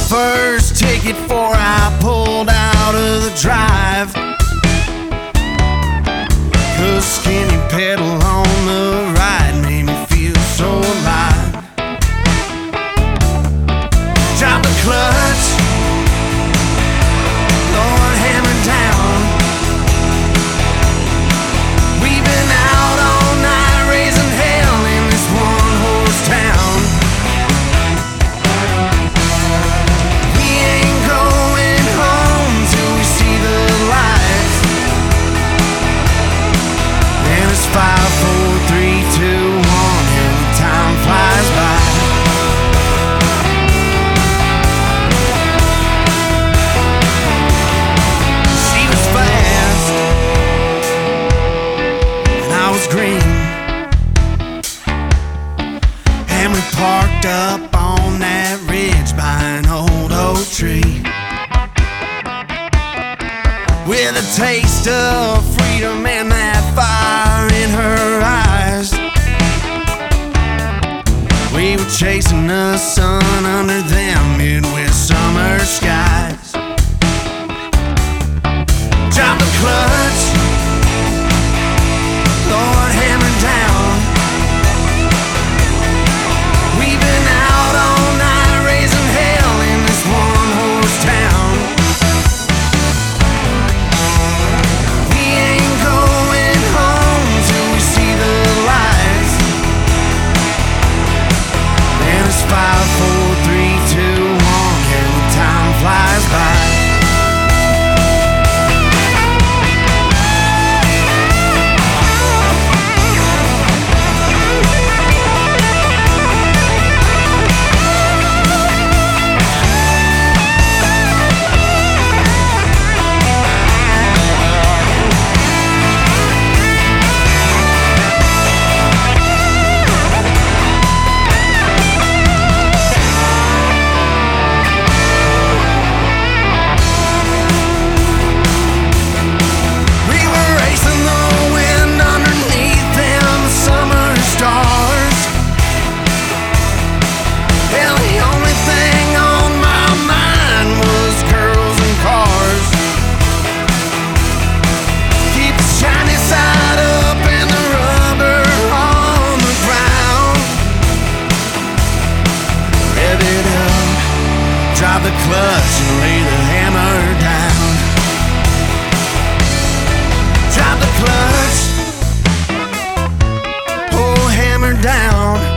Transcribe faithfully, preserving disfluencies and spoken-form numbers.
first ticket before I pulled out of the drive. 'Cause skinny pedal on the ride made me feel so alive. Drop the clutch, Lord, hammer down. We've been out all night raising hell in this one horse town. We ain't going home till we see the lights. And it's five, four, three, two, one, and the time flies by. She was fast, and I was green, and we parked up on that ridge by an old oak tree. With a taste of freedom and that fire in her eyes, we were chasing the sun under them Midwest summer skies. Drop the clutch, Lord, hammer down. We've been out all night raising hell in this one horse town. We ain't going home till we see the lights. And it's five, four, three, two, one, and the time flies by. We were racing the wind underneath them summer stars. Hell, the only thing on my mind was girls and cars. Keep the shiny side up and the rubber on the ground. Rev it up, drop the clutch and lay the hammer down. Drop the clutch, oh, hammer down.